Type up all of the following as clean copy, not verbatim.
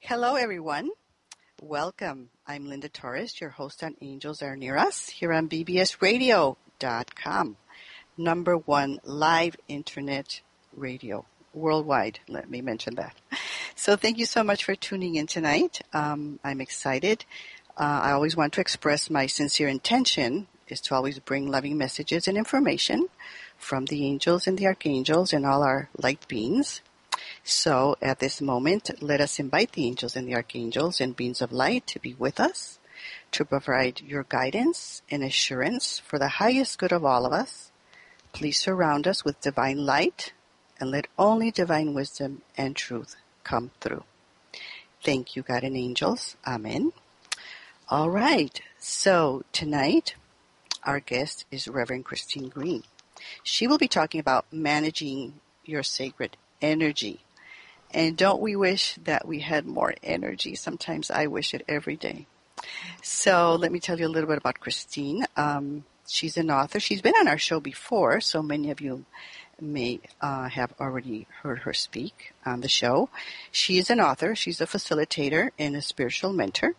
Hello, everyone. Welcome. I'm Linda Torres, your host on Angels Are Near Us here on bbsradio.com, #1 live internet radio worldwide. Let me mention that. So thank you so much for tuning in tonight. I'm excited. I always want to express my sincere intention is to always bring loving messages and information from the angels and the archangels and all our light beings. So at this moment, let us invite the angels and the archangels and beings of light to be with us, to provide your guidance and assurance for the highest good of all of us. Please surround us with divine light and let only divine wisdom and truth come through. Thank you, God and angels. Amen. All right. So tonight, our guest is Reverend Christine Green. She will be talking about managing your sacred energy. And don't we wish that we had more energy? Sometimes I wish it every day. So let me tell you a little bit about Christine. She's an author. She's been on our show before, so many of you may have already heard her speak on the show. She is an author. She's a facilitator and a spiritual mentor.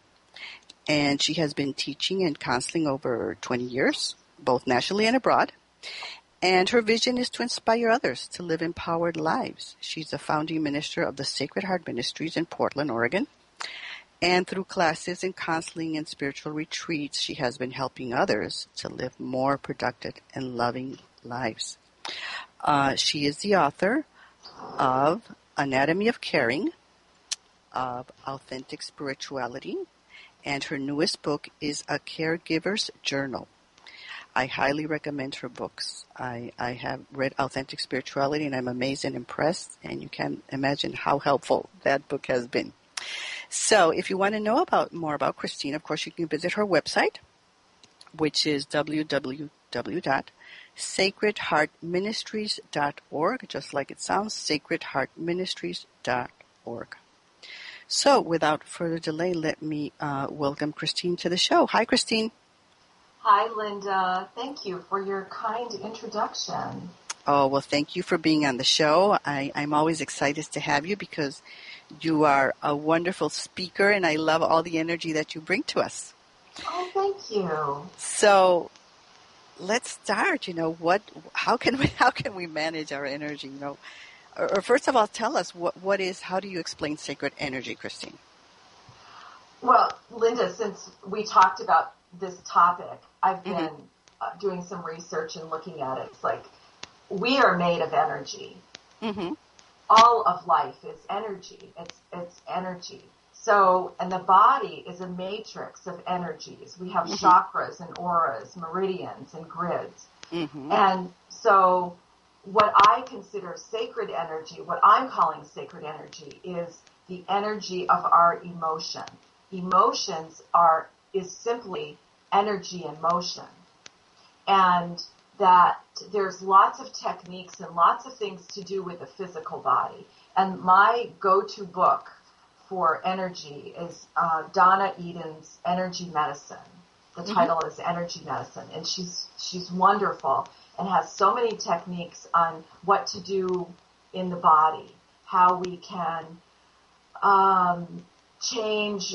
And she has been teaching and counseling over 20 years, both nationally and abroad. And her vision is to inspire others to live empowered lives. She's a founding minister of the Sacred Heart Ministries in Portland, Oregon. And through classes and counseling and spiritual retreats, she has been helping others to live more productive and loving lives. She is the author of Anatomy of Caring, of Authentic Spirituality, and her newest book is A Caregiver's Journal. I highly recommend her books. I have read Authentic Spirituality, and I'm amazed and impressed, and you can imagine how helpful that book has been. So if you want to know more about Christine, of course, you can visit her website, which is www.sacredheartministries.org, just like it sounds, sacredheartministries.org. So without further delay, let me welcome Christine to the show. Hi, Christine. Hi, Linda. Thank you for your kind introduction. Oh, well, thank you for being on the show. I'm always excited to have you because you are a wonderful speaker, and I love all the energy that you bring to us. Oh, thank you. So let's start. How can we manage our energy? Or first of all, tell us how do you explain sacred energy, Christine? Well, Linda, since we talked about this topic, I've been doing some research and looking at it. It's like we are made of energy. Mm-hmm. All of life is energy. It's energy. So, and the body is a matrix of energies. We have chakras and auras, meridians and grids. Mm-hmm. And so what I consider sacred energy, what I'm calling sacred energy, is the energy of our emotion. Emotions is simply energy in motion. And that there's lots of techniques and lots of things to do with the physical body. And my go-to book for energy is Donna Eden's Energy Medicine. The title is Energy Medicine. And she's wonderful and has so many techniques on what to do in the body, how we can change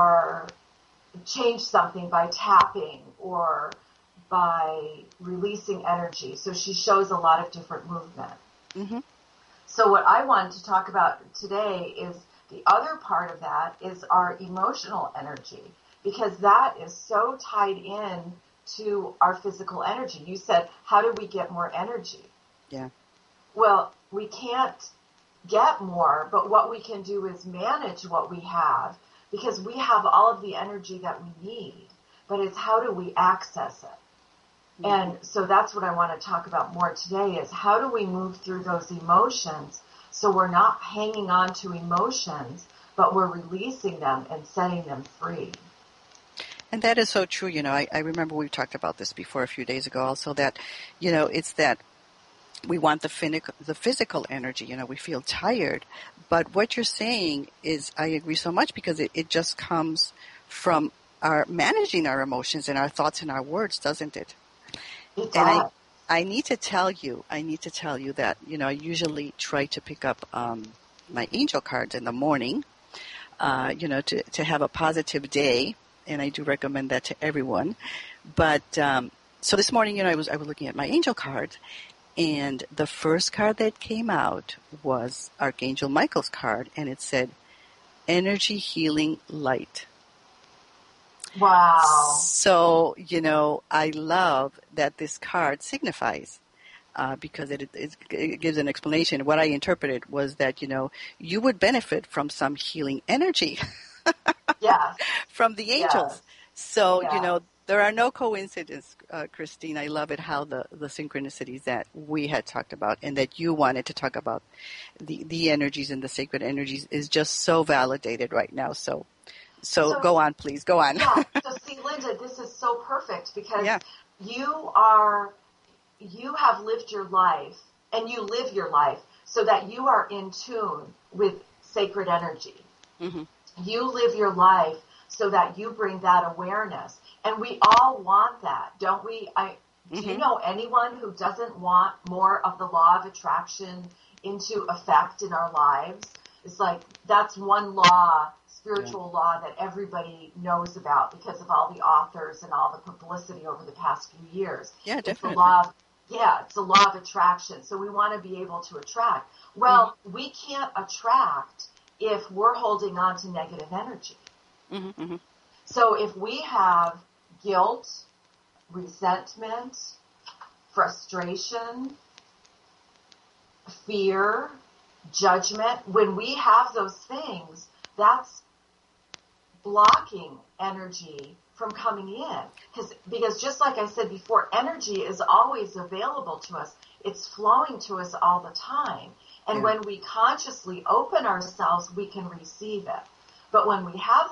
something by tapping or by releasing energy. So she shows a lot of different movement. Mm-hmm. So what I wanted to talk about today is the other part of that is our emotional energy, because that is so tied in to our physical energy. You said, how do we get more energy? Yeah. Well, we can't get more, but what we can do is manage what we have, because we have all of the energy that we need, but it's how do we access it? Mm-hmm. And so that's what I want to talk about more today is how do we move through those emotions so we're not hanging on to emotions, but we're releasing them and setting them free. And that is so true. I remember we talked about this before a few days ago also that, it's that we want the physical energy. We feel tired. But what you're saying is, I agree so much because it just comes from our managing our emotions and our thoughts and our words, doesn't it? It does. And I need to tell you that, I usually try to pick up my angel cards in the morning. to have a positive day. And I do recommend that to everyone. But so this morning, I was looking at my angel cards, and the first card that came out was Archangel Michael's card, and it said, Energy Healing Light. Wow. So, I love that this card signifies, because it gives an explanation. What I interpreted was that, you would benefit from some healing energy Yes. from the angels. Yes. So, Yes. there are no coincidences, Christine. I love it how the synchronicities that we had talked about and that you wanted to talk about, the energies and the sacred energies, is just so validated right now. So go on, please. Go on. Yeah. So see, Linda, this is so perfect because Yeah. you have lived your life and you live your life so that you are in tune with sacred energy. Mm-hmm. You live your life so that you bring that awareness. And we all want that, don't we? Do you know anyone who doesn't want more of the law of attraction into effect in our lives? It's like that's one law, spiritual law, that everybody knows about because of all the authors and all the publicity over the past few years. Yeah, definitely. It's the law of attraction. So we want to be able to attract. Well, we can't attract if we're holding on to negative energy. Mm-hmm, mm-hmm. So if we have guilt, resentment, frustration, fear, judgment, when we have those things, that's blocking energy from coming in. Because just like I said before, energy is always available to us. It's flowing to us all the time. And when we consciously open ourselves, we can receive it. But when we have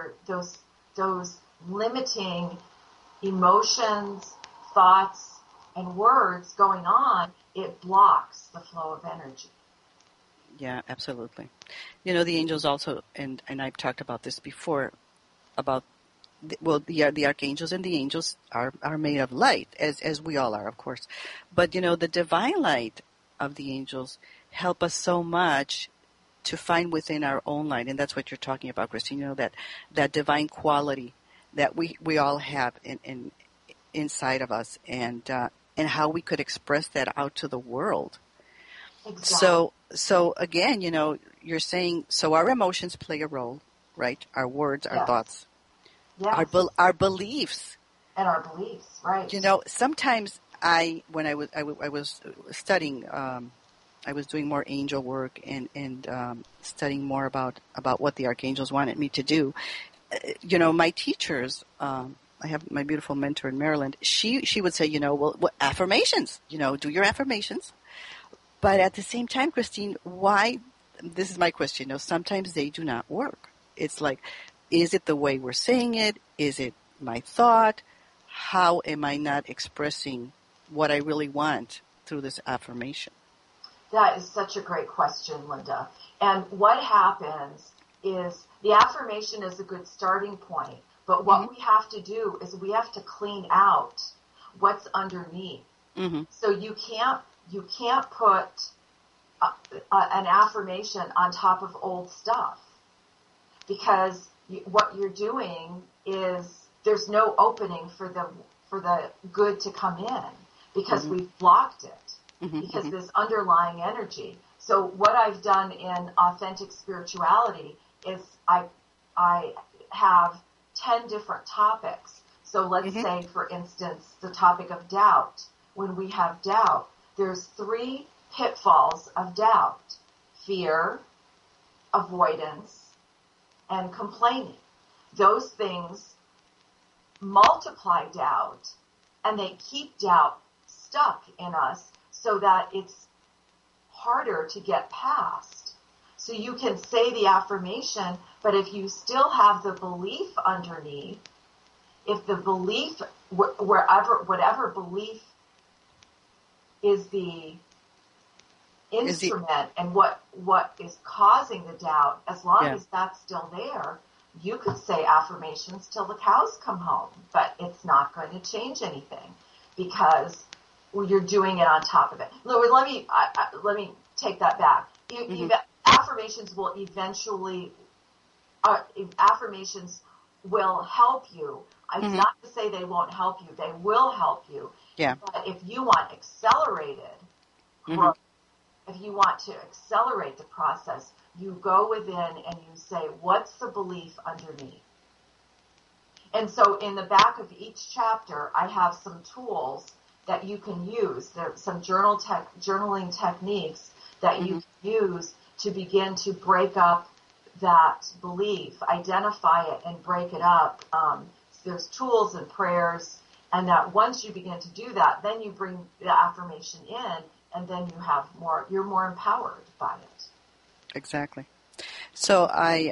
those limiting emotions, thoughts, and words going on, it blocks the flow of energy. Yeah, absolutely. The angels also, and I've talked about this before, about the archangels and the angels are made of light, as we all are, of course. But the divine light of the angels help us so much to find within our own light, and that's what you're talking about, Christine. That divine quality that we all have in inside of us, and how we could express that out to the world. Exactly. So again, you're saying, so our emotions play a role, right? Our words, our thoughts, our beliefs, and our beliefs, right? Sometimes when I was studying, I was doing more angel work and studying more about what the archangels wanted me to do. My teachers, I have my beautiful mentor in Maryland. She would say, what affirmations? Do your affirmations. But at the same time, Christine, why? This is my question. Sometimes they do not work. It's like, is it the way we're saying it? Is it my thought? How am I not expressing what I really want through this affirmation? That is such a great question, Linda. And what happens is the affirmation is a good starting point. But what we have to do is we have to clean out what's underneath. Mm-hmm. So you can't put an affirmation on top of old stuff, because what you're doing is there's no opening for the good to come in, because we've blocked it, because this underlying energy. So what I've done in authentic spirituality is I have 10 different topics. So let's say, for instance, the topic of doubt. When we have doubt, there's 3 pitfalls of doubt: fear, avoidance, and complaining. Those things multiply doubt, and they keep doubt stuck in us so that it's harder to get past. So you can say the affirmation, but if you still have the belief underneath, if the belief, whatever belief is the instrument and what is causing the doubt, as long as that's still there, you could say affirmations till the cows come home, but it's not going to change anything because you're doing it on top of it. Let me take that back. Affirmations will eventually affirmations will help you. It's Mm-hmm. not to say they won't help you. They will help you. Yeah. But if you want accelerated Mm-hmm. growth, if you want to accelerate the process, you go within and you say, what's the belief underneath? And so in the back of each chapter, I have some tools that you can use. There are some journaling techniques that you can use to begin to break up that belief, identify it, and break it up. There's tools and prayers, and that once you begin to do that, then you bring the affirmation in, and then you're more empowered by it. Exactly. So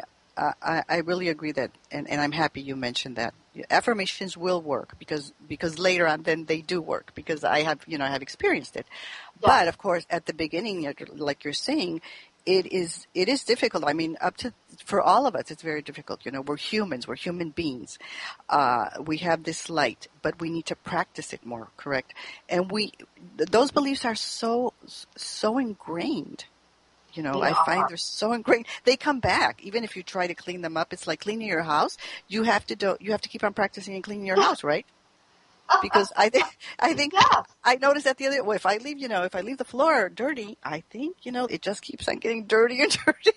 I really agree that, and I'm happy you mentioned that affirmations will work because later on then they do work because I have experienced it. Yes. But of course, at the beginning, like you're saying, it is difficult. I mean, for all of us, it's very difficult. We're humans, we're human beings. We have this light, but we need to practice it more. Correct? And those beliefs are so ingrained. They I find are. they're so ingrained. They come back even if you try to clean them up. It's like cleaning your house. You have to keep on practicing and cleaning your house, right? Because I think Yes. I noticed that if I leave the floor dirty, I think it just keeps on getting dirtier and dirtier.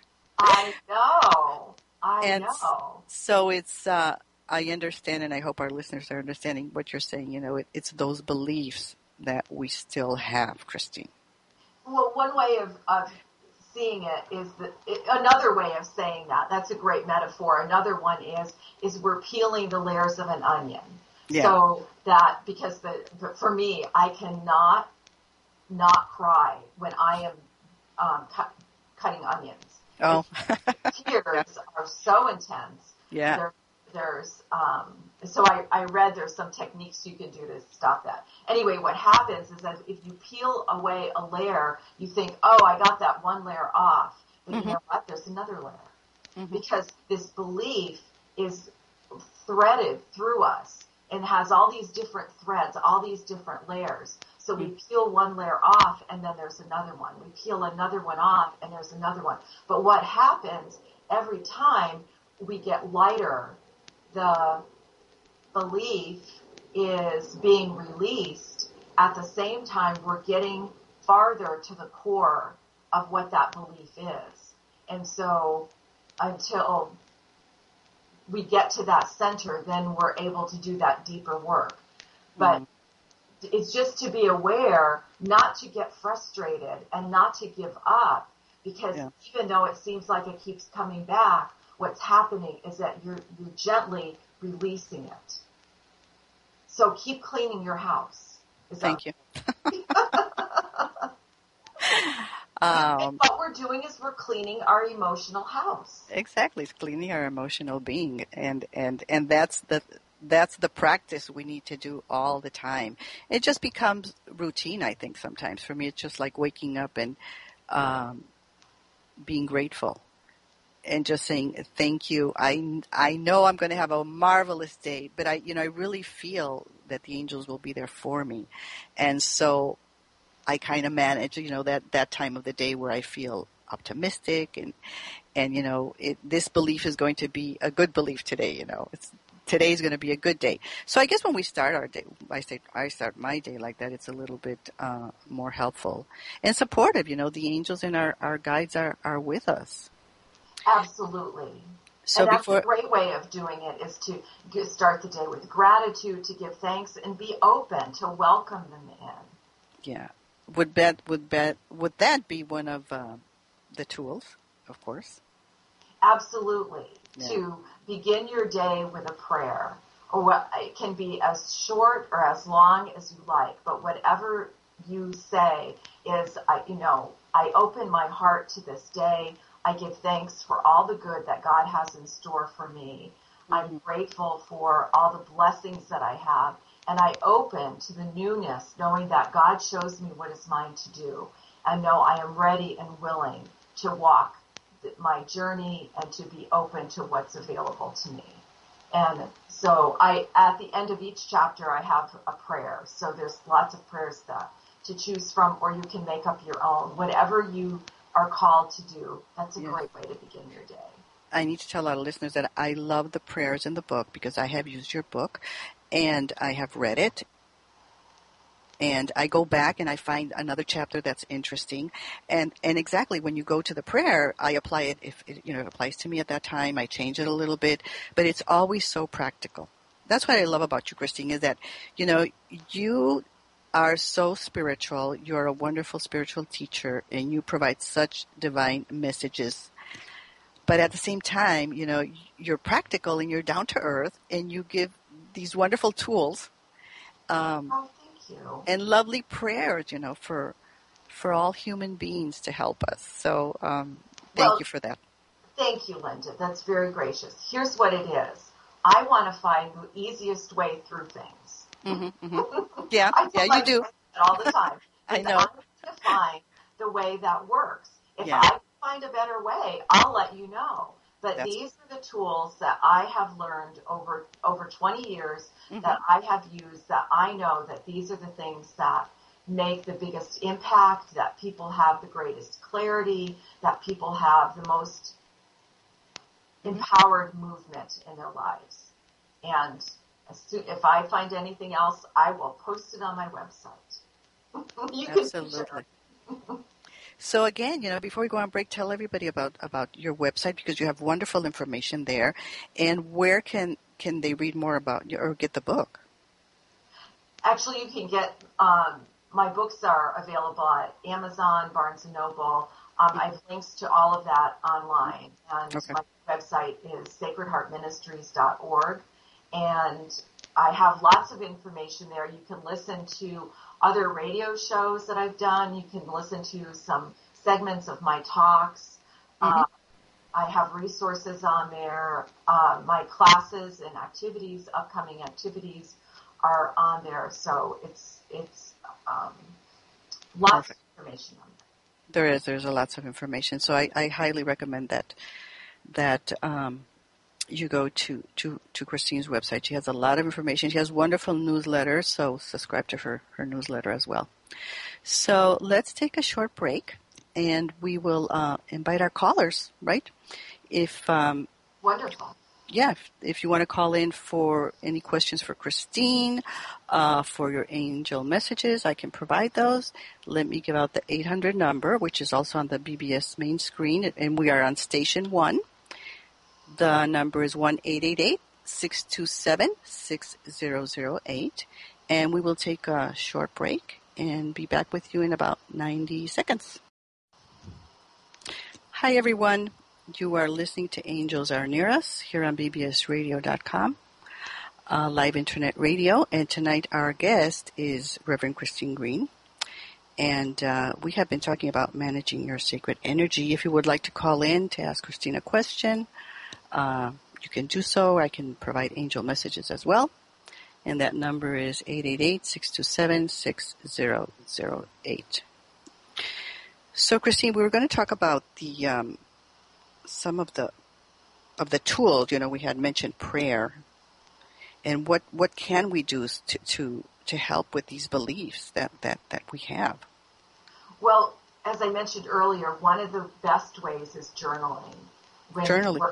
I know. And so it's I understand, and I hope our listeners are understanding what you're saying. It's those beliefs that we still have, Christine. Well, one way of seeing it is another way of saying that's a great metaphor. Another one is we're peeling the layers of an onion. Yeah. So that because for me, I cannot not cry when I am cutting onions. Oh. Tears are so intense. Yeah. There's so I read there's some techniques you can do to stop that. Anyway, what happens is that if you peel away a layer, you think, oh, I got that one layer off. But you know what? There's another layer. Because this belief is threaded through us and has all these different threads, all these different layers. So we peel one layer off and then there's another one. We peel another one off and there's another one. But what happens every time we get lighter, the belief is being released. At the same time, we're getting farther to the core of what that belief is. And so until we get to that center, then we're able to do that deeper work. But it's just to be aware, not to get frustrated and not to give up, because even though it seems like it keeps coming back, what's happening is that you're gently releasing it. So keep cleaning your house. Thank you. And what we're doing is we're cleaning our emotional house. Exactly, it's cleaning our emotional being, and that's the practice we need to do all the time. It just becomes routine, I think. Sometimes for me, it's just like waking up and being grateful. And just saying thank you. I know I'm going to have a marvelous day, but I really feel that the angels will be there for me, and so I kind of manage that time of the day where I feel optimistic and this belief is going to be a good belief today. Today's going to be a good day. So I guess when we start our day, I start my day like that. It's a little bit more helpful and supportive. The angels and our guides are with us. Absolutely. So and that's a great way of doing it is to start the day with gratitude, to give thanks, and be open to welcome them in. Yeah. Would that be one of the tools, of course? Absolutely. Yeah. To begin your day with a prayer, or it can be as short or as long as you like, but whatever you say is, I open my heart to this day. I give thanks for all the good that God has in store for me. I'm grateful for all the blessings that I have. And I open to the newness, knowing that God shows me what is mine to do. And know I am ready and willing to walk my journey and to be open to what's available to me. And so at the end of each chapter, I have a prayer. So there's lots of prayers to choose from, or you can make up your own. Whatever you are called to do, that's a great way to begin your day. I need to tell our listeners that I love the prayers in the book because I have used your book and I have read it. And I go back and I find another chapter that's interesting. And exactly when you go to the prayer, I apply it. If it, it applies to me at that time, I change it a little bit. But it's always so practical. That's what I love about you, Christine, is that, you are so spiritual. You're a wonderful spiritual teacher, and you provide such divine messages. But at the same time, you're practical and you're down to earth, and you give these wonderful tools. Oh, thank you. And lovely prayers, for all human beings to help us. So thank you for that. Thank you, Linda. That's very gracious. Here's what it is. I want to find the easiest way through things. Mm-hmm, mm-hmm. Yeah, you do. All the time. I know. I need to find the way that works. If Yeah. I can find a better way, I'll let you know. But these are the tools that I have learned over 20 years mm-hmm. that I have used, that I know that these are the things that make the biggest impact, that people have the greatest clarity, that people have the most empowered movement in their lives. And if I find anything else, I will post it on my website. You Absolutely. So again, before we go on break, tell everybody about your website, because you have wonderful information there. And where can they read more about you or get the book? Actually, you can get my books are available at Amazon, Barnes & Noble. I have links to all of that online. And my website is sacredheartministries.org. And I have lots of information there. You can listen to other radio shows that I've done. You can listen to some segments of my talks. I have resources on there. My classes and activities, upcoming activities, are on there. So it's lots of information on there. There's lots of information. So I highly recommend that you go to Christine's website. She has a lot of information. She has wonderful newsletters, so subscribe to her newsletter as well. So let's take a short break, and we will invite our callers, right? Wonderful. Yeah, if you want to call in for any questions for Christine, for your angel messages, I can provide those. Let me give out the 800 number, which is also on the BBS main screen, and we are on Station 1. The number is 1-888-627-6008, and we will take a short break and be back with you in about 90 seconds. Hi, everyone. You are listening to Angels Are Near Us here on bbsradio.com, live internet radio, and tonight our guest is Reverend Christine Green, and we have been talking about managing your sacred energy. If you would like to call in to ask Christine a question, you can do so. I can provide angel messages as well. And that number is 888-627-6008. So, Christine, we were going to talk about the some of the tools. We had mentioned prayer, and what can we do to help with these beliefs that we have. Well, as I mentioned earlier, one of the best ways is journaling. When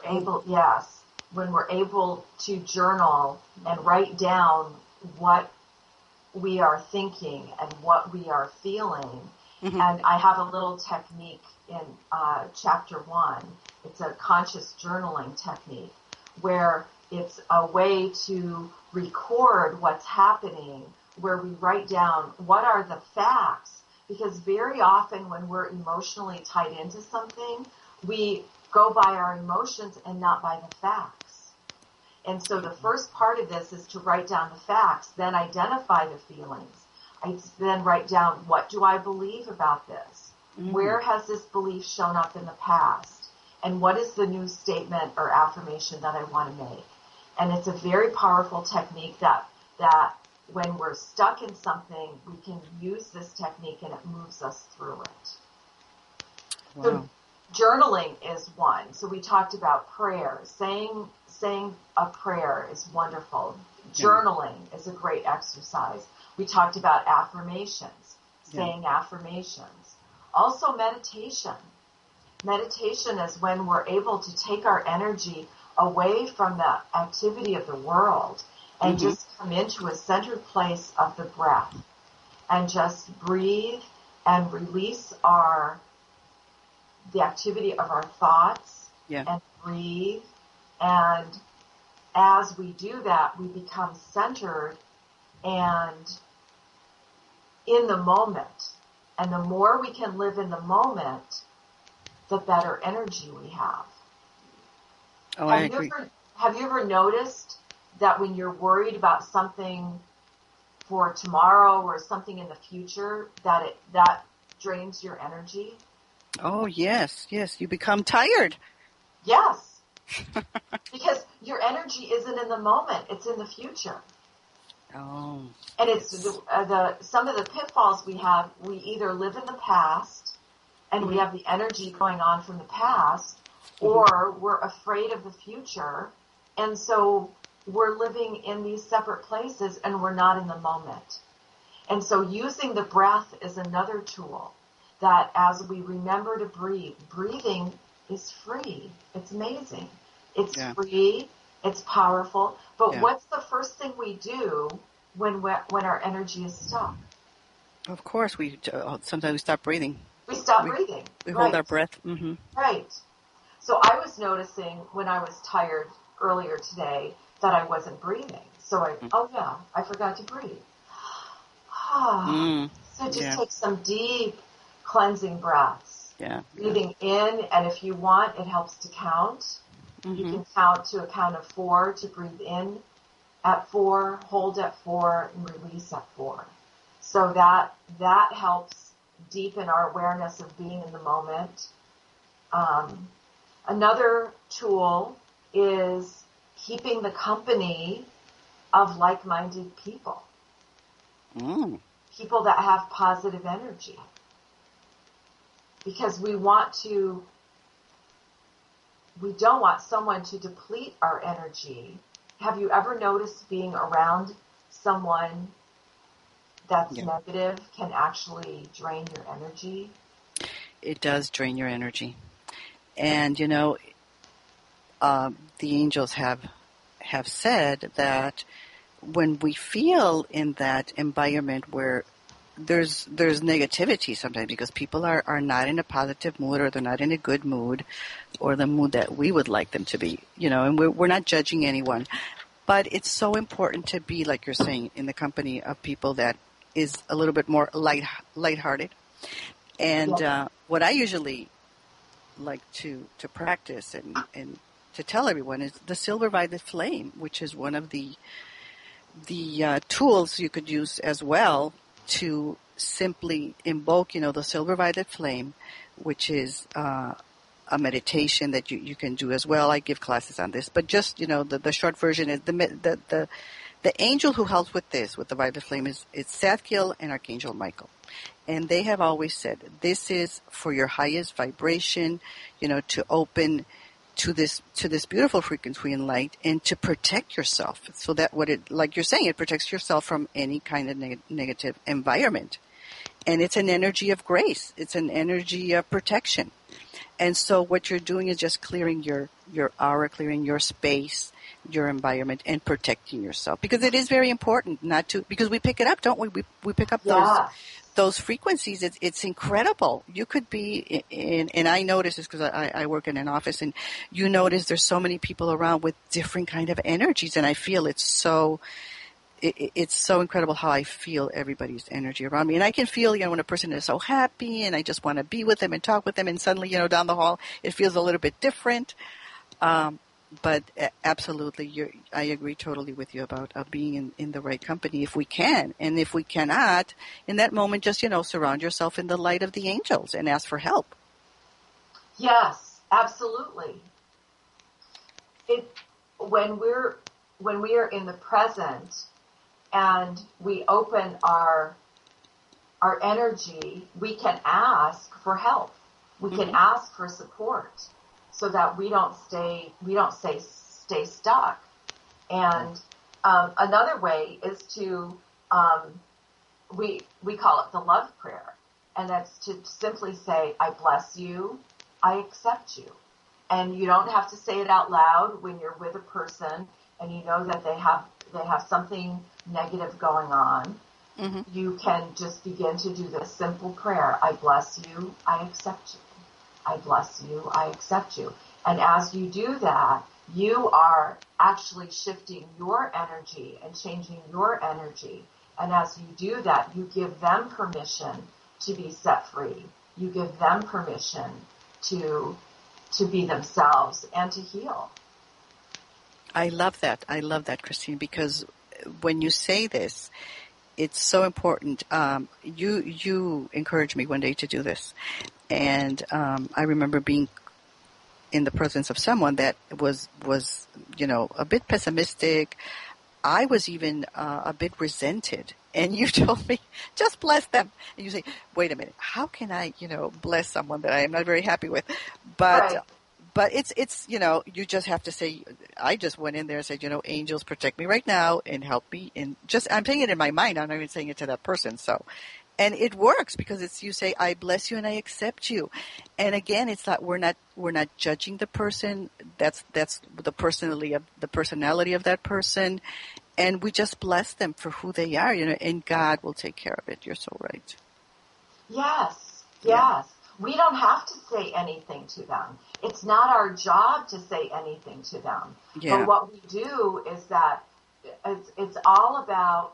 we're able to journal and write down what we are thinking and what we are feeling. Mm-hmm. And I have a little technique in chapter 1. It's a conscious journaling technique where it's a way to record what's happening, where we write down what are the facts. Because very often when we're emotionally tied into something, we go by our emotions and not by the facts. And so the first part of this is to write down the facts, then identify the feelings. I then write down, what do I believe about this? Mm-hmm. Where has this belief shown up in the past? And what is the new statement or affirmation that I want to make? And it's a very powerful technique that when we're stuck in something, we can use this technique and it moves us through it. Wow. So journaling is one. So we talked about prayer. Saying a prayer is wonderful. Journaling is a great exercise. We talked about affirmations, saying affirmations. Also meditation. Meditation is when we're able to take our energy away from the activity of the world and just come into a centered place of the breath and just breathe and release the activity of our thoughts and breathe. And as we do that, we become centered and in the moment. And the more we can live in the moment, the better energy we have. Oh, I agree. Have you ever noticed that when you're worried about something for tomorrow or something in the future, that drains your energy? Oh, yes. You become tired. Yes. Because your energy isn't in the moment, it's in the future. Oh. And it's some of the pitfalls we have. We either live in the past and we have the energy going on from the past, or we're afraid of the future, and so we're living in these separate places and we're not in the moment. And so using the breath is another tool that as we remember to breathe, breathing is free. It's amazing. It's free. It's powerful. But what's the first thing we do when our energy is stuck? Of course, sometimes we stop breathing. We stop breathing. We hold our breath. Right. So I was noticing when I was tired earlier today that I wasn't breathing. So I forgot to breathe. So just take some deep cleansing breaths. Breathing in, and if you want, it helps to count. You can count to a count of 4 to breathe in at 4, hold at 4, and release at 4. So that helps deepen our awareness of being in the moment. Another tool is keeping the company of like-minded people. People that have positive energy. Because we don't want someone to deplete our energy. Have you ever noticed being around someone that's negative can actually drain your energy? It does drain your energy. And, the angels have said that when we feel in that environment where there's negativity sometimes because people are not in a positive mood or they're not in a good mood or the mood that we would like them to be, and we're not judging anyone. But it's so important to be, like you're saying, in the company of people that is a little bit more lighthearted. And what I usually like to practice and to tell everyone is the silver violet flame, which is one of the tools you could use as well to simply invoke, the silver violet flame, which is a meditation that you can do as well. I give classes on this, but just, the short version is the angel who helps with this, with the violet flame, is Zadkiel and Archangel Michael. And they have always said, this is for your highest vibration, to open to this beautiful frequency and light, and to protect yourself. So that like you're saying, it protects yourself from any kind of negative environment. And it's an energy of grace. It's an energy of protection. And so what you're doing is just clearing your aura, clearing your space, your environment, and protecting yourself. Because it is very important because we pick it up, don't we? We pick up those frequencies. It's incredible. You could be and I notice this because I work in an office, and you notice there's so many people around with different kind of energies, and I feel it's so incredible how I feel everybody's energy around me. And I can feel, when a person is so happy and I just want to be with them and talk with them, and suddenly, down the hall, it feels a little bit different. But absolutely, I agree totally with you about being in the right company if we can. And if we cannot, in that moment, just, surround yourself in the light of the angels and ask for help. Yes, absolutely. When we are in the present and we open our energy, we can ask for help. We can ask for support, so that we don't stay stuck. And another way is to we call it the love prayer, and that's to simply say, I bless you, I accept you. And you don't have to say it out loud when you're with a person and you know that they have something negative going on. Mm-hmm. You can just begin to do this simple prayer. I bless you. I accept you. I bless you. I accept you. And as you do that, you are actually shifting your energy and changing your energy. And as you do that, you give them permission to be set free. You give them permission to be themselves and to heal. I love that. I love that, Christine, because when you say this, it's so important. You encouraged me one day to do this. And I remember being in the presence of someone that was a bit pessimistic. I was even a bit resented. And you told me, just bless them. And you say, wait a minute, how can I, bless someone that I am not very happy with? But Right. but it's you just have to say, I just went in there and said, angels protect me right now and help me. And I'm saying it in my mind. I'm not even saying it to that person. So, and it works because you say, I bless you and I accept you. And again, it's not, we're not judging the person. That's the personality of that person. And we just bless them for who they are, and God will take care of it. You're so right. Yes. Yeah. We don't have to say anything to them. It's not our job to say anything to them. Yeah. But what we do is that it's all about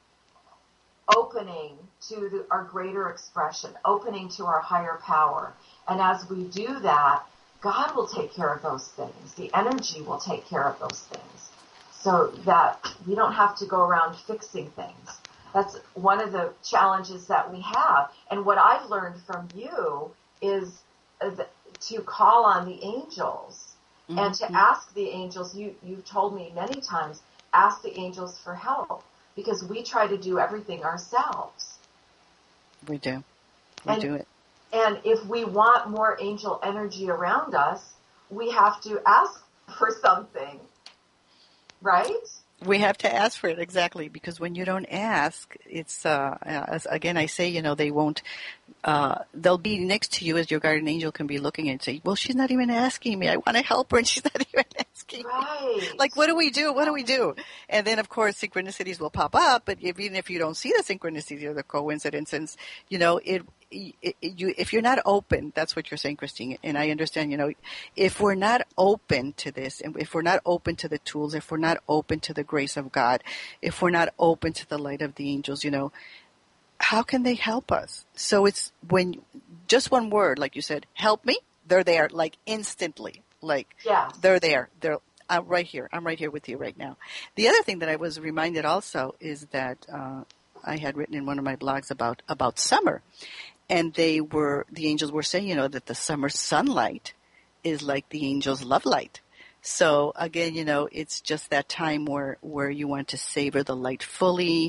opening to our greater expression, opening to our higher power. And as we do that, God will take care of those things. The energy will take care of those things so that we don't have to go around fixing things. That's one of the challenges that we have. And what I've learned from you is to call on the angels and to ask the angels. You've told me many times, ask the angels for help, because we try to do everything ourselves. We do. We do it. And if we want more angel energy around us, we have to ask for something, right? We have to ask for it, exactly, because when you don't ask, it's, again, I say, they won't, they'll be next to you as your guardian angel can be looking and say, well, she's not even asking me. I want to help her and she's not even asking me. Like, what do we do? What do we do? And then, of course, synchronicities will pop up, but even if you don't see the synchronicities or the coincidences, if you're not open, that's what you're saying, Christine, and I understand, if we're not open to this, and if we're not open to the tools, if we're not open to the grace of God, if we're not open to the light of the angels, how can they help us? So it's when just one word, like you said, help me, they're there, like instantly, like they're there. I'm right here. I'm right here with you right now. The other thing that I was reminded also is that I had written in one of my blogs about summer. And the angels were saying, that the summer sunlight is like the angels' love light. So again, it's just that time where you want to savor the light fully.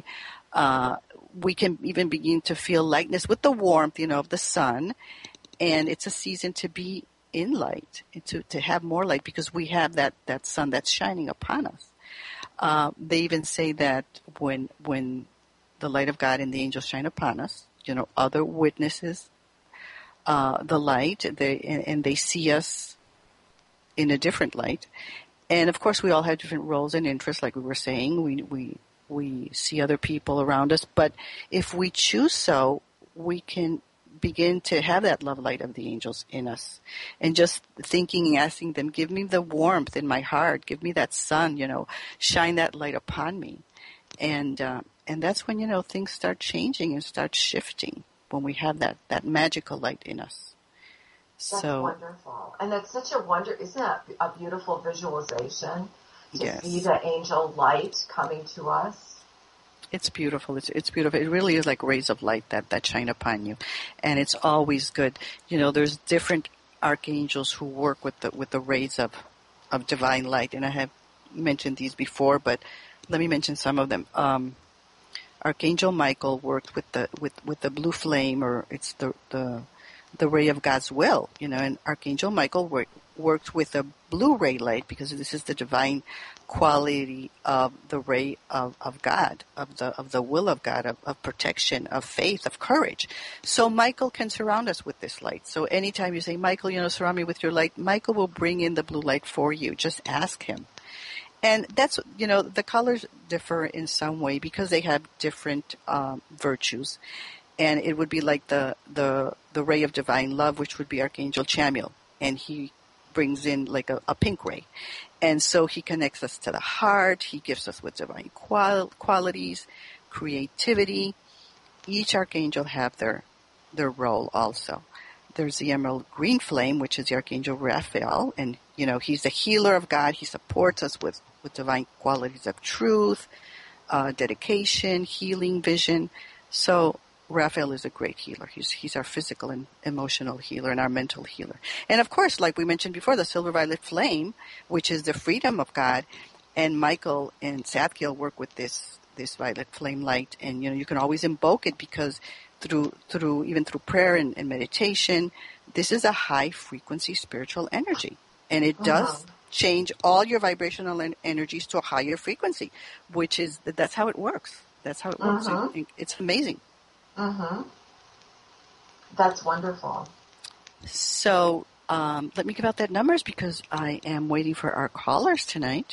We can even begin to feel lightness with the warmth, of the sun. And it's a season to be in light, and to have more light, because we have that sun that's shining upon us. They even say that when the light of God and the angels shine upon us, other witnesses the light, and they see us in a different light. And of course, we all have different roles and interests, like we were saying. We see other people around us, but if we choose so, we can begin to have that love light of the angels in us. And just thinking and asking them, give me the warmth in my heart, give me that sun, shine that light upon me. And that's when, things start changing and start shifting, when we have that magical light in us. That's wonderful. And that's such a wonder. Isn't that a beautiful visualization to see the angel light coming to us? It's beautiful. It's beautiful. It really is like rays of light that shine upon you. And it's always good. There's different archangels who work with the rays of divine light. And I have mentioned these before, but let me mention some of them. Archangel Michael worked with the blue flame, or it's the ray of God's will, and Archangel Michael worked with a Blu-ray light because this is the divine quality of the ray of God, of the will of God, of protection, of faith, of courage. So Michael can surround us with this light. So anytime you say, Michael, surround me with your light, Michael will bring in the blue light for you. Just ask him. And that's, the colors differ in some way because they have different virtues. And it would be like the ray of divine love, which would be Archangel Chamuel. And he brings in like a pink ray. And so he connects us to the heart. He gives us with divine qualities, creativity. Each archangel have their role also. There's the emerald green flame, which is the Archangel Raphael. And, he's the healer of God. He supports us with divine qualities of truth, dedication, healing, vision. So Raphael is a great healer. He's our physical and emotional healer and our mental healer. And of course, like we mentioned before, the silver violet flame, which is the freedom of God. And Michael and Zadkiel work with this violet flame light. And, you can always invoke it because through prayer and meditation, this is a high frequency spiritual energy. And it does change all your vibrational energies to a higher frequency, that's how it works. That's how it works. It's amazing. That's wonderful. So let me give out that numbers because I am waiting for our callers tonight.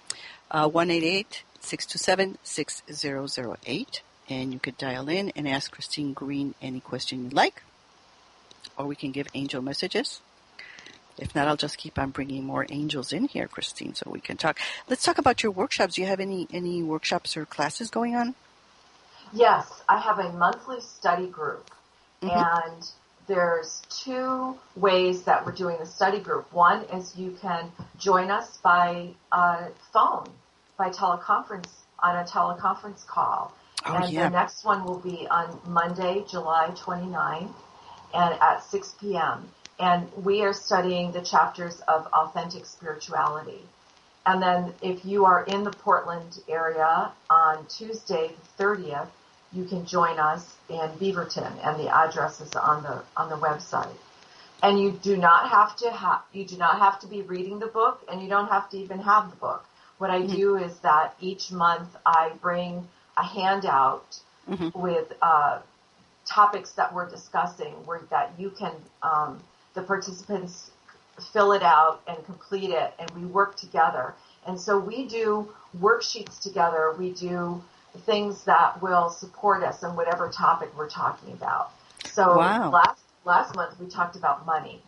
1-888-627-6008. And you could dial in and ask Christine Green any question you like. Or we can give angel messages. If not, I'll just keep on bringing more angels in here, Christine, so we can talk. Let's talk about your workshops. Do you have any workshops or classes going on? Yes, I have a monthly study group, and there's 2 ways that we're doing the study group. One is you can join us by phone, by teleconference, on a teleconference call. The next one will be on Monday, July 29th, and at 6 p.m. And we are studying the chapters of authentic spirituality. And then if you are in the Portland area on Tuesday, the 30th, you can join us in Beaverton, and the address is on the website. And you do not have to be reading the book, and you don't have to even have the book. What I do is that each month I bring a handout with topics that we're discussing, that you can the participants fill it out and complete it, and we work together. And so we do worksheets together. We do things that will support us in whatever topic we're talking about. So last month we talked about money.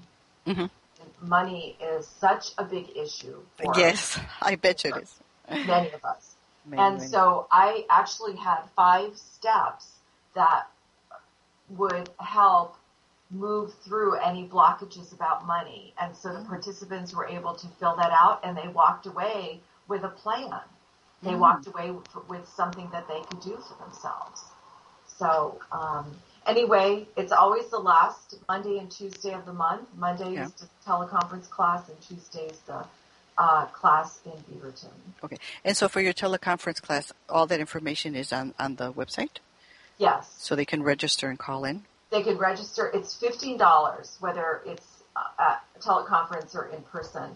Money is such a big issue for Yes, I bet it is. Many of us. So I actually had 5 steps that would help move through any blockages about money. And so the participants were able to fill that out, and they walked away with a plan. They walked away with something that they could do for themselves. So anyway, it's always the last Monday and Tuesday of the month. Monday is the teleconference class, and Tuesday is the class in Beaverton. Okay. And so for your teleconference class, all that information is on the website? Yes. So they can register and call in? They can register. It's $15, whether it's a teleconference or in person.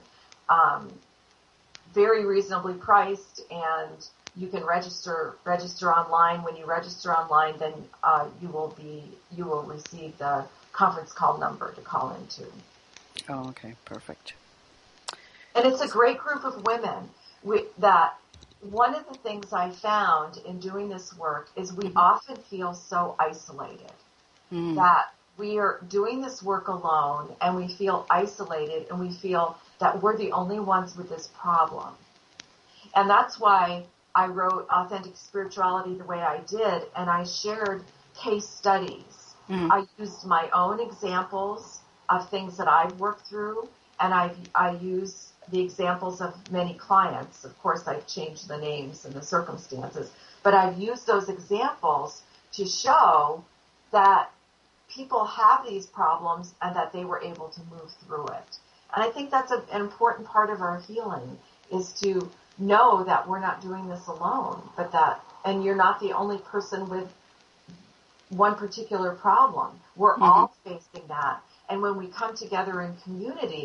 Very reasonably priced, and you can register online. When you register online, then you will receive the conference call number to call into. Oh, okay, perfect. And it's a great group of women. That one of the things I found in doing this work is we often feel so isolated. That we are doing this work alone, and we feel isolated, and we feel that we're the only ones with this problem. And that's why I wrote Authentic Spirituality the way I did, and I shared case studies. I used my own examples of things that I've worked through, and I use the examples of many clients. Of course, I've changed the names and the circumstances, but I've used those examples to show that people have these problems and that they were able to move through it. And I think that's an important part of our healing, is to know that we're not doing this alone, and you're not the only person with one particular problem. We're all facing that. And when we come together in community,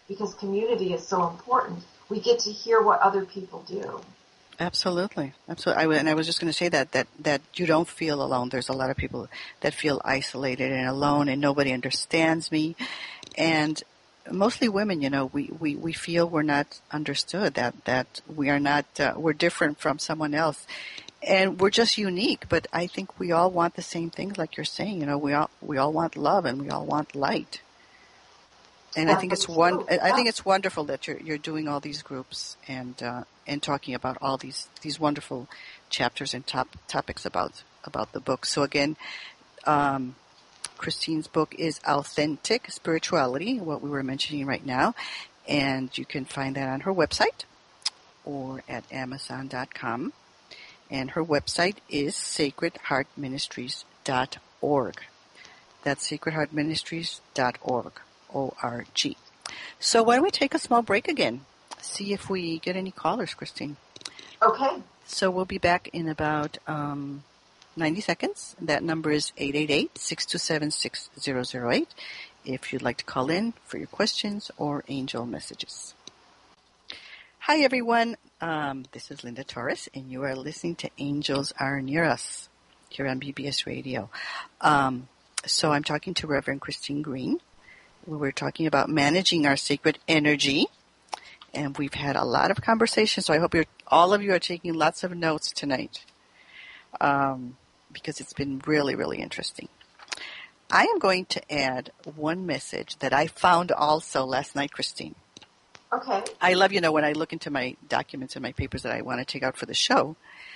because community is so important. We get to hear what other people do. Absolutely. Absolutely. And I was just going to say that you don't feel alone. There's a lot of people that feel isolated and alone and nobody understands me. And mostly women, we feel we're not understood, that we are not, we're different from someone else. And we're just unique, but I think we all want the same things, like you're saying. We all want love and we all want light. And I think it's wonderful that you're doing all these groups and talking about all these wonderful chapters and topics about the book. So again, Christine's book is Authentic Spirituality, what we were mentioning right now, and you can find that on her website or at Amazon.com. And her website is sacredheartministries.org. That's sacredheartministries.org. O-R-G. So why don't we take a small break again? See if we get any callers, Christine. Okay. So we'll be back in about 90 seconds. That number is 888-627-6008 if you'd like to call in for your questions or angel messages. Hi, everyone. This is Linda Torres, and you are listening to Angels Are Near Us here on BBS Radio. So I'm talking to Reverend Christine Green. We're talking about managing our sacred energy, and we've had a lot of conversations, so I hope all of you are taking lots of notes tonight, because it's been really, really interesting. I am going to add one message that I found also last night, Christine. Okay. I love, when I look into my documents and my papers that I want to take out for the show,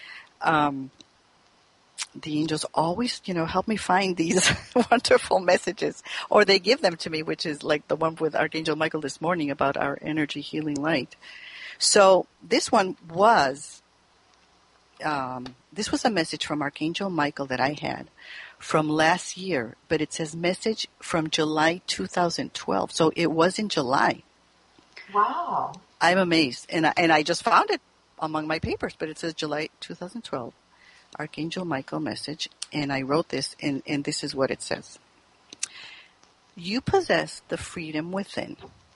the angels always, help me find these wonderful messages, or they give them to me, which is like the one with Archangel Michael this morning about our energy healing light. So this one was, this was a message from Archangel Michael that I had from last year, but it says message from July 2012. So it was in July. Wow. I'm amazed. And I just found it among my papers, but it says July 2012. Archangel Michael message, and I wrote this, and this is what it says. You possess the freedom within.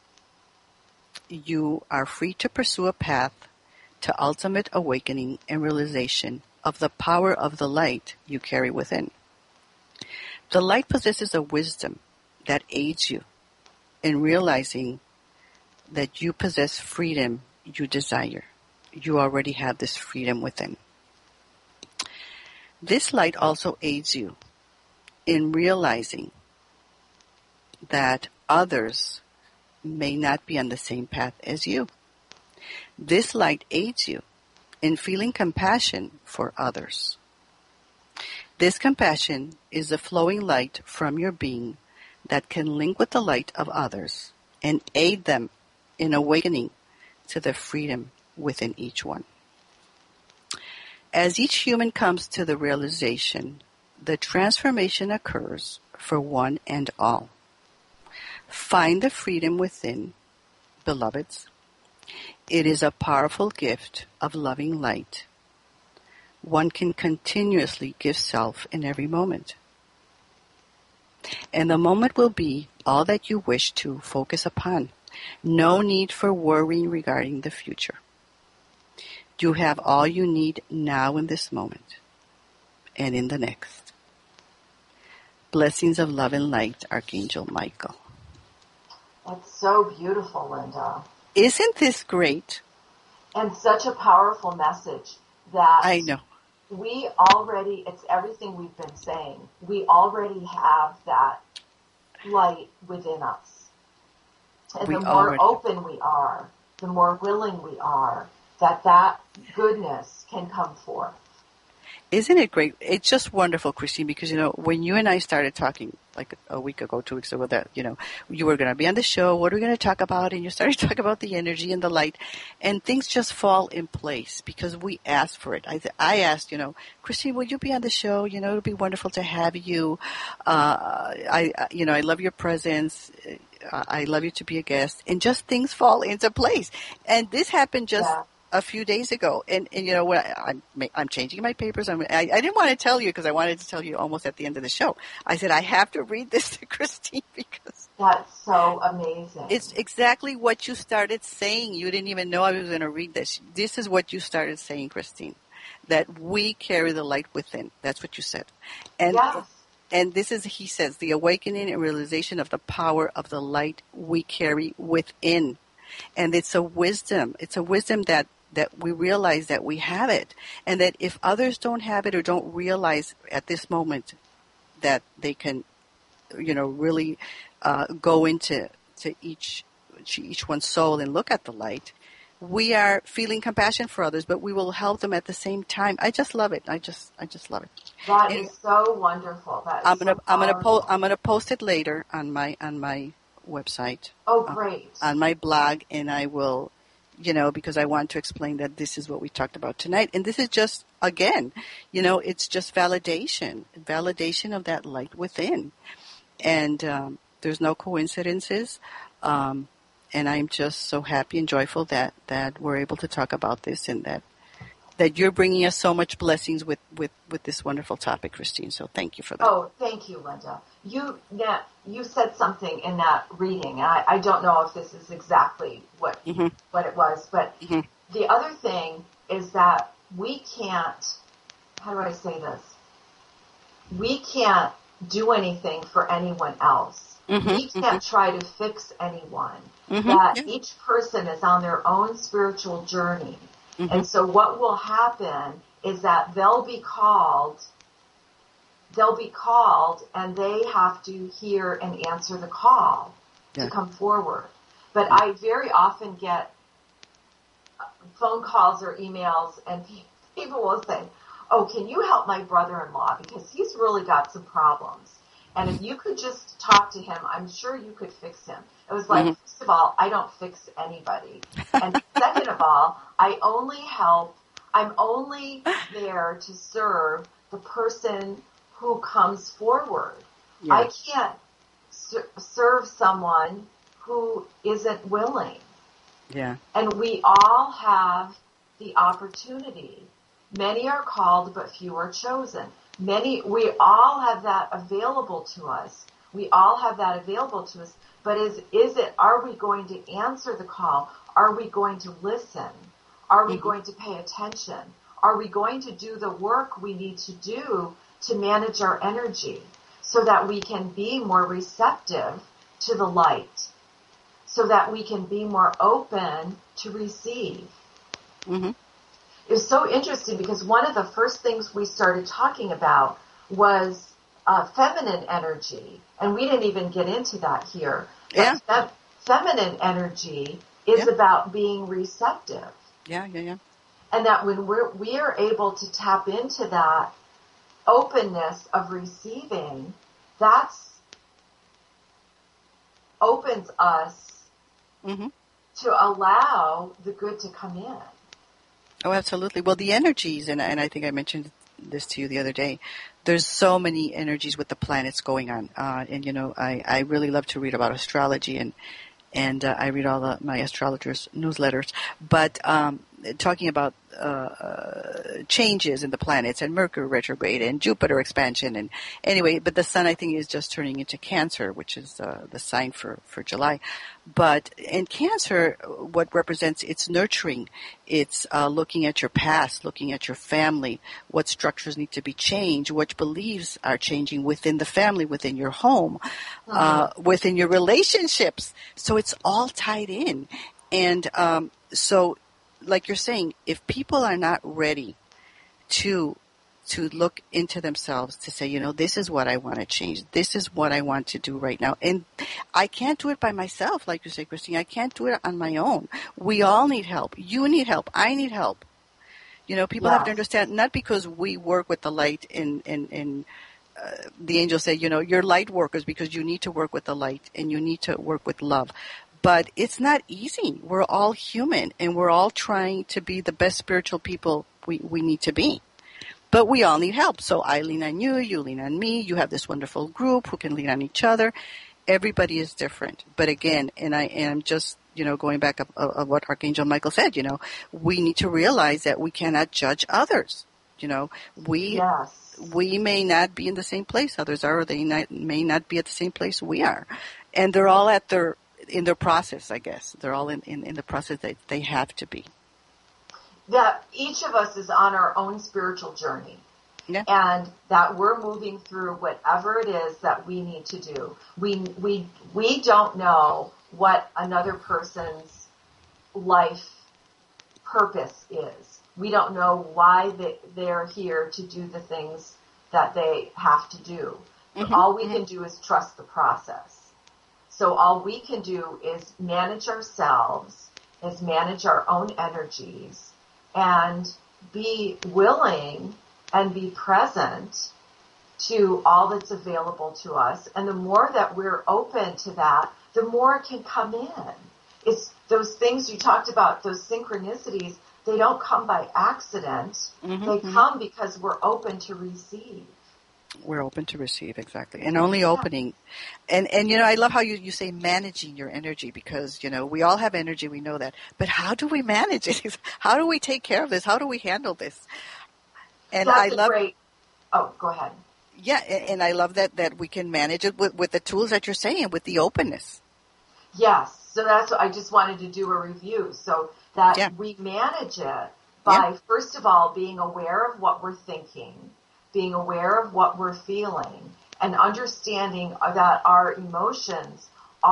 You are free to pursue a path to ultimate awakening and realization of the power of the light you carry within. The light possesses a wisdom that aids you in realizing that you possess freedom you desire. You already have this freedom within. This light also aids you in realizing that others may not be on the same path as you. This light aids you in feeling compassion for others. This compassion is a flowing light from your being that can link with the light of others and aid them in awakening to the freedom within each one. As each human comes to the realization, the transformation occurs for one and all. Find the freedom within, beloveds. It is a powerful gift of loving light. One can continuously give self in every moment. And the moment will be all that you wish to focus upon. No need for worrying regarding the future. You have all you need now in this moment and in the next. Blessings of love and light, Archangel Michael. That's so beautiful, Linda. Isn't this great? And such a powerful message that I know. We already, it's everything we've been saying. We already have that light within us. And the more open we are, the more willing we are, that goodness can come forth. Isn't it great? It's just wonderful, Christine, because, when you and I started talking like a week ago, 2 weeks ago, that, you were going to be on the show, what are we going to talk about? And you started talking about the energy and the light, and things just fall in place because we asked for it. I asked, Christine, would you be on the show? It would be wonderful to have you. I love your presence. I love you to be a guest, and just things fall into place. And this happened just a few days ago, and when I'm changing my papers. I didn't want to tell you because I wanted to tell you almost at the end of the show. I said I have to read this to Christine because That's so amazing. It's exactly what you started saying. You didn't even know I was going to read this. This is what you started saying, Christine, that we carry the light within. That's what you said. And Yes. and this is, he says, the awakening and realization of the power of the light we carry within. And it's a wisdom. It's a wisdom that we realize that we have it. And that if others don't have it or don't realize at this moment that they can, really go into each one's soul and look at the light, we are feeling compassion for others, but we will help them at the same time. I just love it. I just love it. That is so wonderful. I'm gonna post it later on my website. Oh, great. On my blog, and I will, because I want to explain that this is what we talked about tonight, and this is just, again, it's just validation of that light within, and there's no coincidences. And I'm just so happy and joyful that we're able to talk about this, and that you're bringing us so much blessings with this wonderful topic, Christine. So thank you for that. Oh, thank you, Linda. You said something in that reading. I don't know if this is exactly what it was, but the other thing is that we can't, how do I say this? We can't do anything for anyone else. We can't try to fix anyone. Each person is on their own spiritual journey. And so what will happen is that they'll be called and they have to hear and answer the call to come forward. But I very often get phone calls or emails, and people will say, oh, can you help my brother-in-law because he's really got some problems. And if you could just talk to him, I'm sure you could fix him. It was like, first of all, I don't fix anybody. And second of all, I'm only there to serve the person who comes forward. Yes. I can't serve someone who isn't willing. Yeah. And we all have the opportunity. Many are called, but few are chosen. We all have that available to us. But are we going to answer the call? Are we going to listen? Are we going to pay attention? Are we going to do the work we need to do to manage our energy so that we can be more receptive to the light, so that we can be more open to receive? It was so interesting because one of the first things we started talking about was feminine energy, and we didn't even get into that here. Yeah. Feminine energy is about being receptive. Yeah. And that when we are able to tap into that openness of receiving, that's opens us to allow the good to come in. Oh, absolutely. Well, the energies, and I think I mentioned this to you the other day, there's so many energies with the planets going on. I really love to read about astrology, and I read all my astrologers' newsletters. But talking about changes in the planets and Mercury retrograde and Jupiter expansion, and anyway, but the sun, I think, is just turning into Cancer, which is the sign for July. But in Cancer, what represents, it's nurturing. It's looking at your past, looking at your family, what structures need to be changed, what beliefs are changing within the family, within your home, within your relationships. So it's all tied in. And so, like you're saying, if people are not ready to look into themselves, to say, this is what I want to change. This is what I want to do right now. And I can't do it by myself, like you say, Christine. I can't do it on my own. We all need help. You need help. I need help. People have to understand, not because we work with the light and the angels say, you're light workers because you need to work with the light and you need to work with love. But it's not easy. We're all human, and we're all trying to be the best spiritual people we need to be. But we all need help. So I lean on you, you lean on me, you have this wonderful group who can lean on each other. Everybody is different. But again, and I am just, going back of what Archangel Michael said, we need to realize that we cannot judge others. We may not be in the same place others are, or they may not be at the same place we are. And they're all in their process, I guess. They're all in the process that they have to be. That each of us is on our own spiritual journey. Yeah. And that we're moving through whatever it is that we need to do. We don't know what another person's life purpose is. We don't know why they're here to do the things that they have to do. Mm-hmm. All we can do is trust the process. So all we can do is manage ourselves, is manage our own energies, and be willing and be present to all that's available to us. And the more that we're open to that, the more it can come in. It's those things you talked about, those synchronicities, they don't come by accident. Mm-hmm. They come because we're open to receive. We're open to receive, exactly. And only opening. And I love how you say managing your energy, because, we all have energy, we know that. But how do we manage it? How do we take care of this? How do we handle this? And That's great. Oh, go ahead. Yeah, and I love that we can manage it with the tools that you're saying, with the openness. Yes. So that's what I just wanted to do a review, so that we manage it by, first of all, being aware of what we're thinking, being aware of what we're feeling, and understanding that our emotions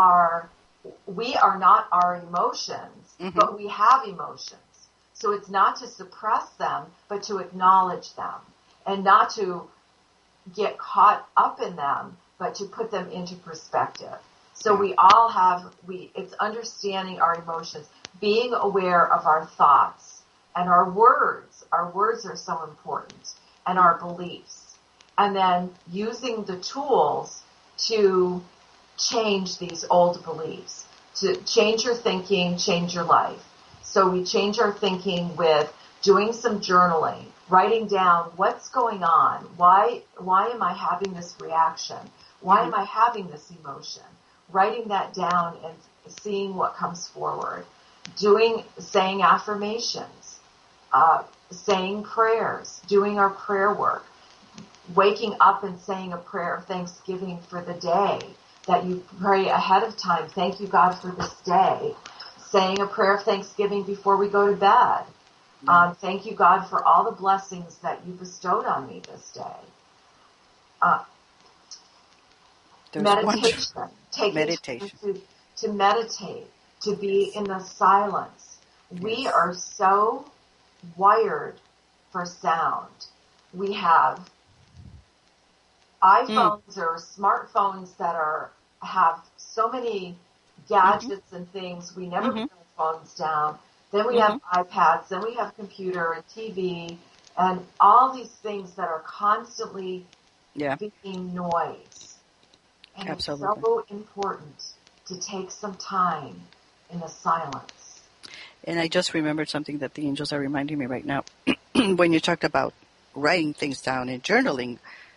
we are not our emotions, mm-hmm. but we have emotions. So it's not to suppress them, but to acknowledge them, and not to get caught up in them, but to put them into perspective. So we all it's understanding our emotions, being aware of our thoughts and our words. Our words are so important, and our beliefs. And then using the tools to change these old beliefs, to change your thinking, change your life. So we change our thinking with doing some journaling, writing down what's going on. Why am I having this reaction? Why am I having this emotion? Writing that down and seeing what comes forward. Saying affirmations, saying prayers, doing our prayer work, waking up and saying a prayer of thanksgiving for the day that you pray ahead of time. Thank you, God, for this day. Saying a prayer of thanksgiving before we go to bed. Thank you, God, for all the blessings that you bestowed on me this day. Meditation. To meditate, to be in the silence. We are so wired for sound. We have iPhones or smartphones that have so many gadgets and things. We never put our phones down. Then we have iPads. Then we have computer and TV and all these things that are constantly being noise. And Absolutely. It's so important to take some time in the silence. And I just remembered something that the angels are reminding me right now. When you talked about writing things down and journaling,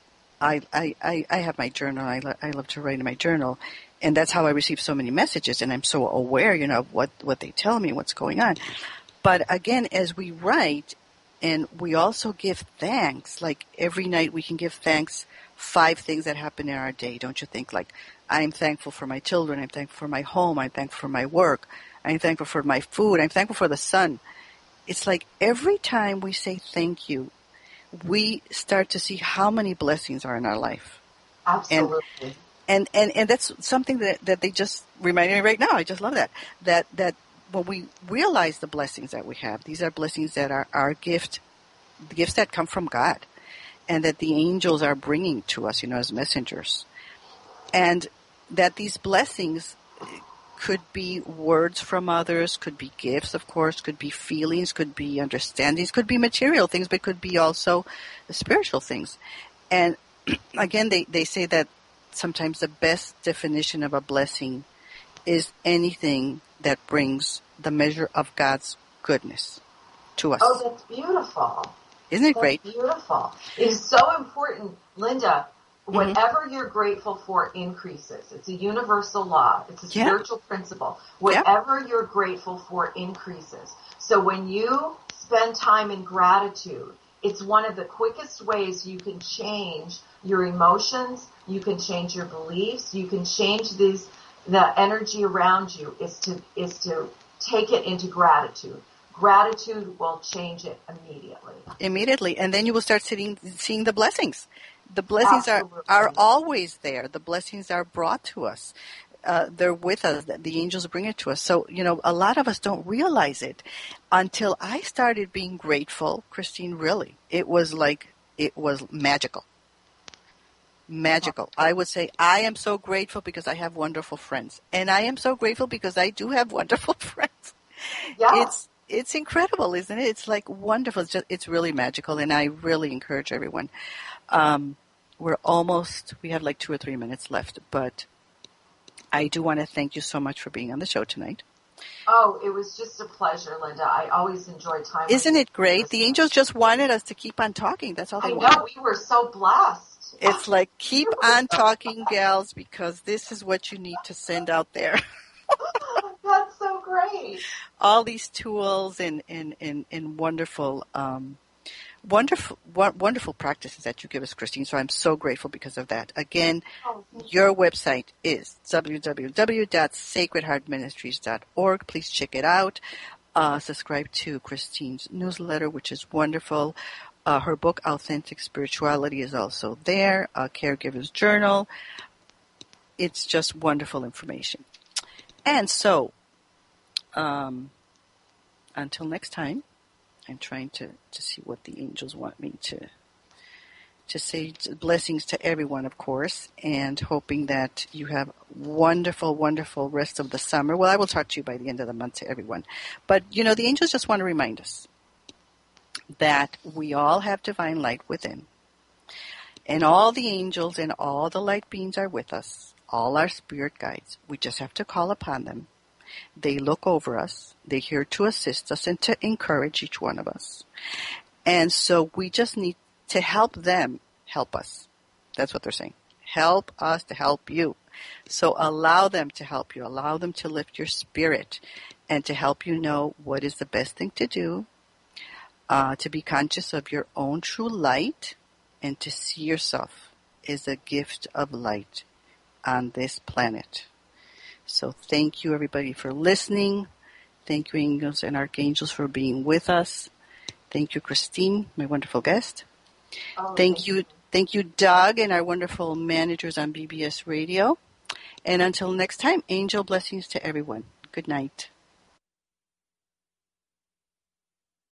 I have my journal. I love to write in my journal. And that's how I receive so many messages. And I'm so aware, of what they tell me, what's going on. But again, as we write, and we also give thanks, like every night we can give thanks 5 things that happen in our day, don't you think? Like, I'm thankful for my children, I'm thankful for my home, I'm thankful for my work, I'm thankful for my food, I'm thankful for the sun. It's like every time we say thank you, we start to see how many blessings are in our life. Absolutely. And that's something that they just reminded me right now. I just love that when we realize the blessings that we have, these are blessings that are our gifts that come from God, and that the angels are bringing to us, as messengers. And that these blessings could be words from others, could be gifts, of course, could be feelings, could be understandings, could be material things, but could be also spiritual things. And again, they say that sometimes the best definition of a blessing is anything that brings the measure of God's goodness to us. Oh, that's beautiful. Isn't it great? Beautiful. It is so important, Linda. Whatever you're grateful for increases. It's a universal law. It's a spiritual principle. Whatever you're grateful for increases. So when you spend time in gratitude, it's one of the quickest ways you can change your emotions. You can change your beliefs. You can change these the energy around you is to take it into gratitude. Gratitude will change it immediately. Immediately. And then you will start seeing the blessings. The blessings are Absolutely. always there. The blessings are brought to us. They're with us. The angels bring it to us. So, a lot of us don't realize it until I started being grateful. Christine, really, it was magical. Magical. I would say I am so grateful because I have wonderful friends. And I am so grateful because I do have wonderful friends. Yeah. It's incredible, isn't it? It's like wonderful. It's really magical, and I really encourage everyone. We have like 2 or 3 minutes left, but I do want to thank you so much for being on the show tonight. Oh, it was just a pleasure, Linda. I always enjoy time. Isn't it great? The angels just wanted us to keep on talking. That's all they wanted. I know. We were so blessed. It's like, keep on talking, gals, because this is what you need to send out there. That's so great. All these tools and wonderful, wonderful practices that you give us, Christine. So I'm so grateful because of that. Again, your website is www.sacredheartministries.org. Please check it out. Subscribe to Christine's newsletter, which is wonderful. Her book, Authentic Spirituality, is also there. Caregiver's Journal. It's just wonderful information. And so, until next time, I'm trying to see what the angels want me to say. Blessings to everyone, of course, and hoping that you have wonderful, wonderful rest of the summer. Well, I will talk to you by the end of the month to everyone. But, the angels just want to remind us that we all have divine light within. And all the angels and all the light beings are with us. All our spirit guides. We just have to call upon them. They look over us. They're here to assist us and to encourage each one of us. And so we just need to help them help us. That's what they're saying. Help us to help you. So allow them to help you. Allow them to lift your spirit and to help you know what is the best thing to do, to be conscious of your own true light, and to see yourself as a gift of light on this planet. So thank you, everybody, for listening. Thank you, angels and archangels, for being with us. Thank you, Christine, my wonderful guest. Thank you, Doug, and our wonderful managers on BBS Radio. And until next time, angel blessings to everyone. Good night.